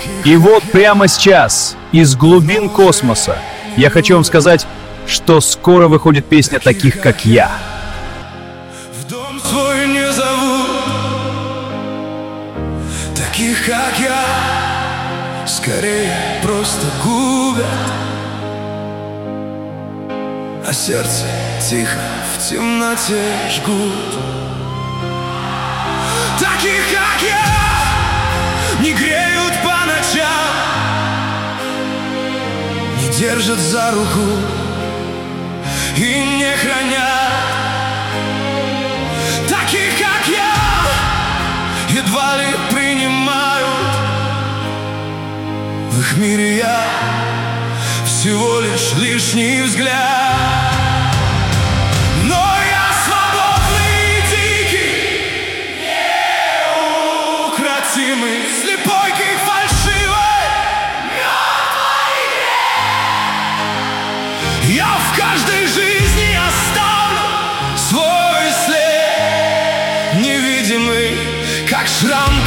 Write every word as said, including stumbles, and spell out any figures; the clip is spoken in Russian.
И вот прямо сейчас, из глубин космоса, я хочу вам сказать, что скоро выходит песня таких, как я. В дом свой не зовут таких, как я, скорее просто губят, а сердце тихо в темноте жгут. Таких, как я, не греют по ночам, не держат за руку и не хранят. Таких, как я, едва ли принимают. В их мире я всего лишь лишний взгляд. Но я свободный, дикий, неукротимый, слепой, фальшивой, мертвой игре. Я в каждой жизни оставлю свой след, невидимый, как шрам.